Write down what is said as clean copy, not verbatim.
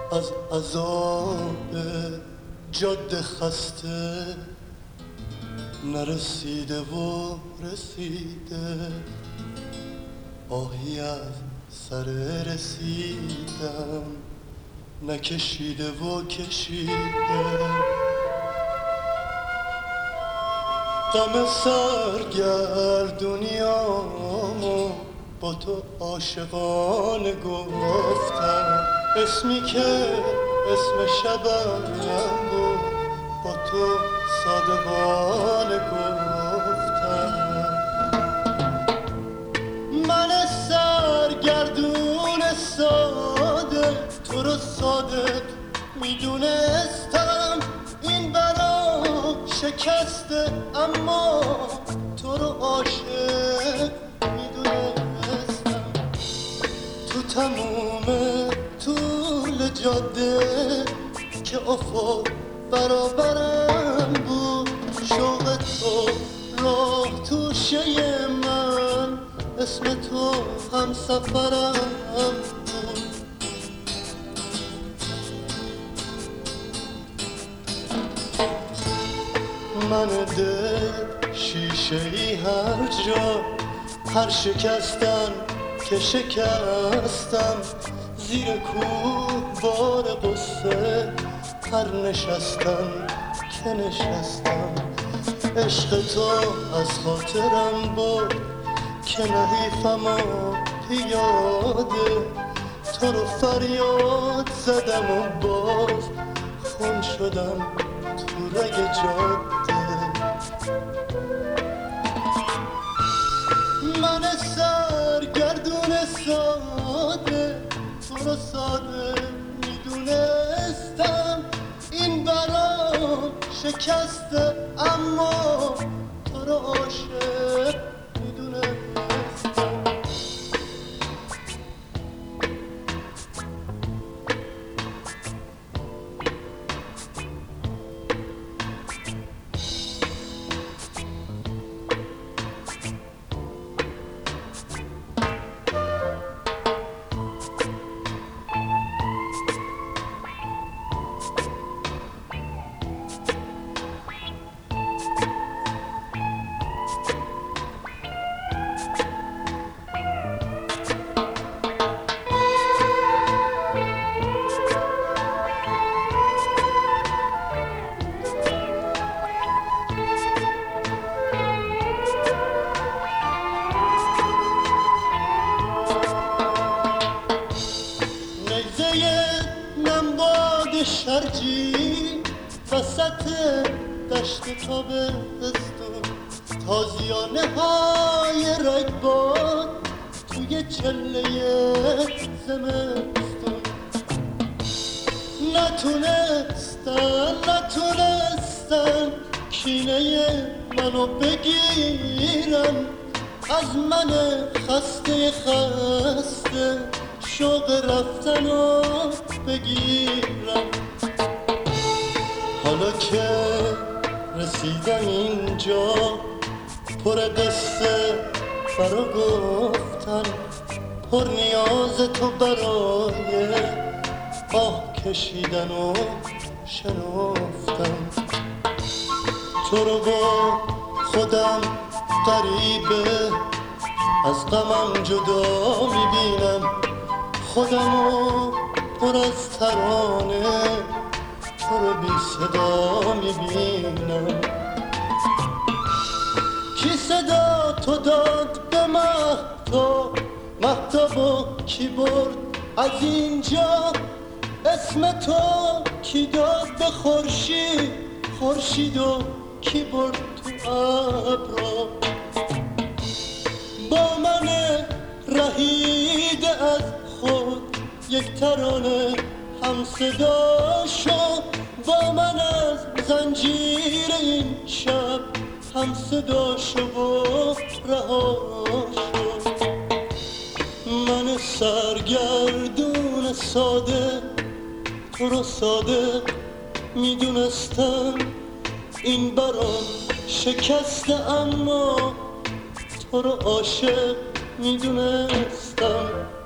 از عذاب جاده خسته نرسیده و رسیده، آهی از سر رسیدم نکشیده و کشیده. غم سرگردونیامو با تو عاشقانه گفتم، اسمی که اسم شبم بود با تو صادقانه گفتم. من سرگردون ساده تو رو صادق میدونستم، این برا شکسته اما تو رو عاشق میدونستم. تو تموم طول جاده که افق برابرم بود، شوق تو راه توشه من، اسم تو هم سفرم بود. من دل شیشه ای هر جا، هر شکستن که شکستم، زیر کوه بار قصه هر نشستم که نشستم. عشق تو از خاطرم بود که نحیفم و پیاده، تو رو فریاد زدم و باز خون شدم تو رگ جاده. من سرگردون ساده تو رو ساده میدونستم، این برام شکسته اما تو رو عاشق میدونستم. شرجی وسط دشت تابستون، تازیانه های رگبار توی چله زمستون. نتونستن کینه منو بگیرن، از من خسته شوق رفتنو بگیرم. حالا که رسیدم اینجا پر قصه برا گفتن، پر نیاز تو برای آه کشیدن و شنفتن. تو رو با خودم غریبه از غمم جدا میبینم، خودمو پر از ترانه تو رو بی صدا میبینم. کی صدا تو داد به مهتابو کی برد از اینجا، اسم تو کی داد به خورشید و کی برد تو ابرا. با من رهیده از خود یک ترانه هم صدا شد، با من از زنجیر این شب هم صدا شد و رها شد. من سرگردون ساده تو رو صادق میدونستم، این برام شکسته اما تو رو عاشق میدونستم.